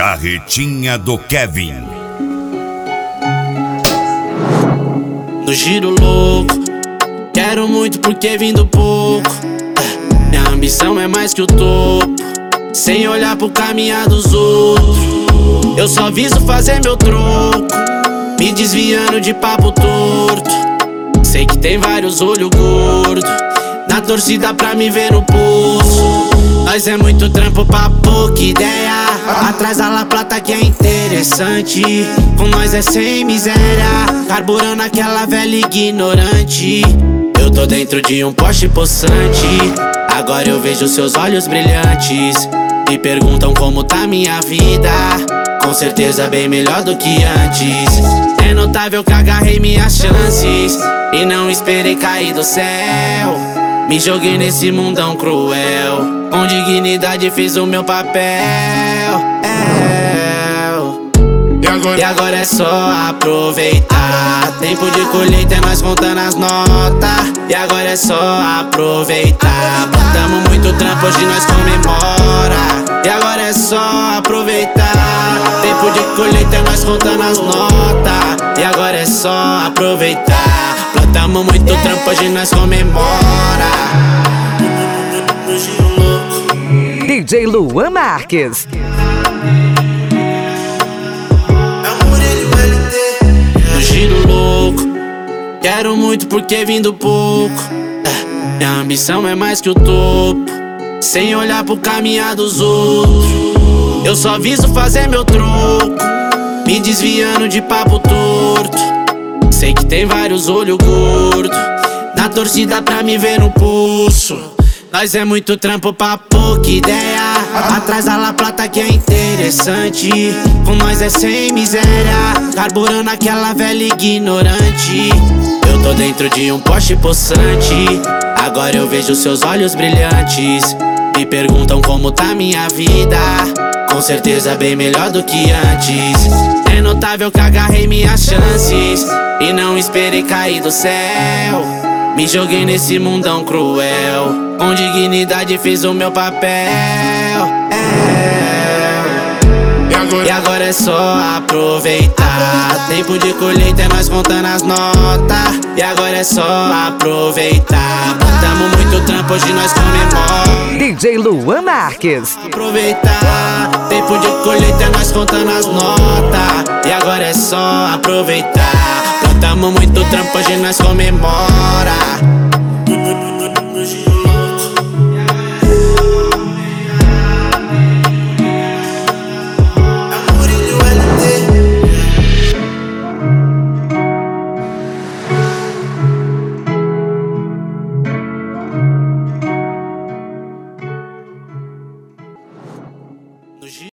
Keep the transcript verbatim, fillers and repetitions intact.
Carretinha do Kevin. No giro louco, quero muito porque vim do pouco. Minha ambição é mais que o topo, sem olhar pro caminhar dos outros. Eu só viso fazer meu troco, me desviando de papo torto. Sei que tem vários olhos gordos na torcida pra me ver no pulso. Nós é muito trampo pra pouca ideia, atrás da La Plata que é interessante. Com nós é sem miséria, carburando aquela velha ignorante. Eu tô dentro de um Porsche possante, agora eu vejo seus olhos brilhantes. Me perguntam como tá minha vida, com certeza bem melhor do que antes. É notável que agarrei minhas chances e não esperei cair do céu. Me joguei nesse mundão cruel, com dignidade fiz o meu papel. E agora, e agora é só aproveitar. Tempo de colheita é nós contando as notas. E agora é só aproveitar. Botamos muito trampo, hoje nós comemora. E agora é só aproveitar. Tempo de colheita é nós contando as notas. E agora é só aproveitar. Plantamos muito trampo, hoje nós comemora. D J Luan Marques. No giro louco, quero muito porque vim do pouco. Minha ambição é mais que o topo, sem olhar pro caminhar dos outros. Eu só viso fazer meu troco, me desviando de papo torto. Sei que tem vários olhos gordos na torcida pra me ver no pulso. Nós é muito trampo pra pouca ideia, atrás da La Plata que é interessante. Com nós é sem miséria, carburando aquela velha ignorante. Eu tô dentro de um Porsche possante, agora eu vejo seus olhos brilhantes. Me perguntam como tá minha vida, com certeza bem melhor do que antes. É notável que agarrei minhas chances e não esperei cair do céu. Me joguei nesse mundão cruel, com dignidade fiz o meu papel. E agora, e agora é só aproveitar. Tempo de colheita é nós contando as notas. E agora é só aproveitar. Botamos muito trampo, hoje nós comemora. D J Luan Marques. Aproveitar. Tempo de colheita é nós contando as notas. E agora é só aproveitar. Plantamos muito trampo, hoje nós comemora.